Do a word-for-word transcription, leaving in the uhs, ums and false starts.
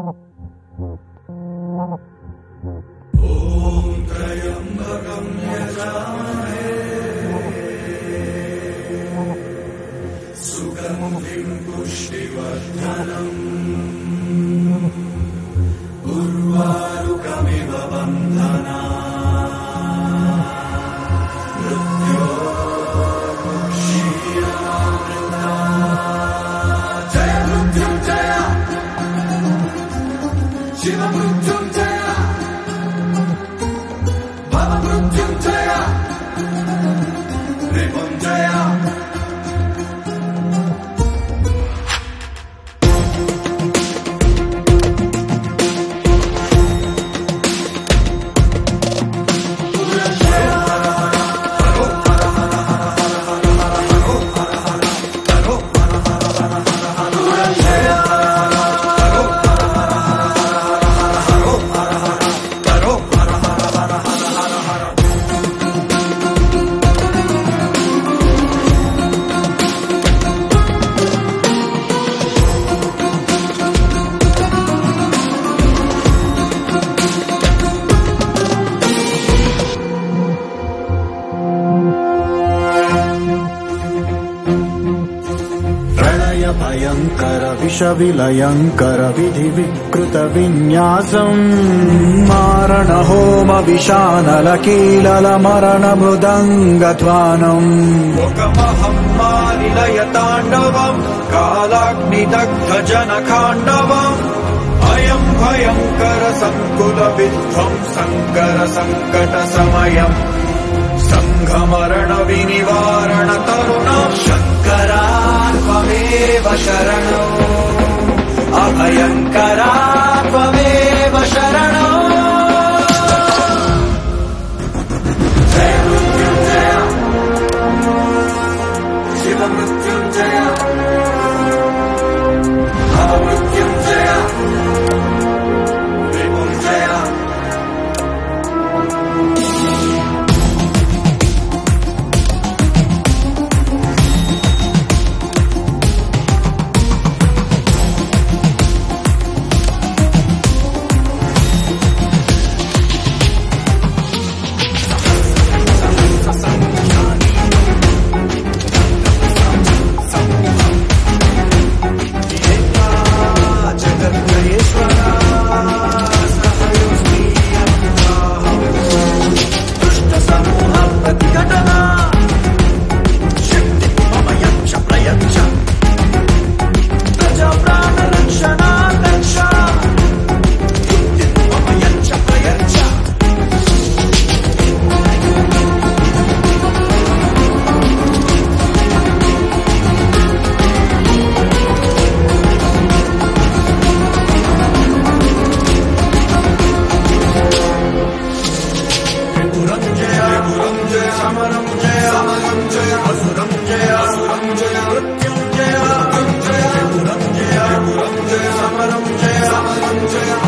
त्र्यम्बकं यजामहे सुगन्धिं पुष्टिवर्धनम् उर्वारुकमिव बन्धनात् मृत्योर्मुक्षीयमामृतात्। जय मृत्युञ्जय शिव मृत्युञ्जय भव मृत्युञ्जय रिपुञ्जय। भयंकर विष विलयंकर विधि विकृत विन्यासं मारण होम विशानल कीलल मरण मृदंगध्वानम् मुखमहं मानिलय ताण्डवं कालाग्निदग्ध जनखाण्डवम् अयं भयंकर संकुल विध्वंसंकर संकट समयम् संघमरण विनिवारण तरुण शंकरा त्वमेव शरणो अभयंकरा त्वमेव शरणो। जय मृत्युंजय शिव मृत्युंजय भव मृत्युंजय रिपुंजय। समरं जय समरं जय असुरं जय असुरं जय मृत्युंजय मृत्युंजय त्रिपुरं जय त्रिपुरं जय समरं जय समरं जय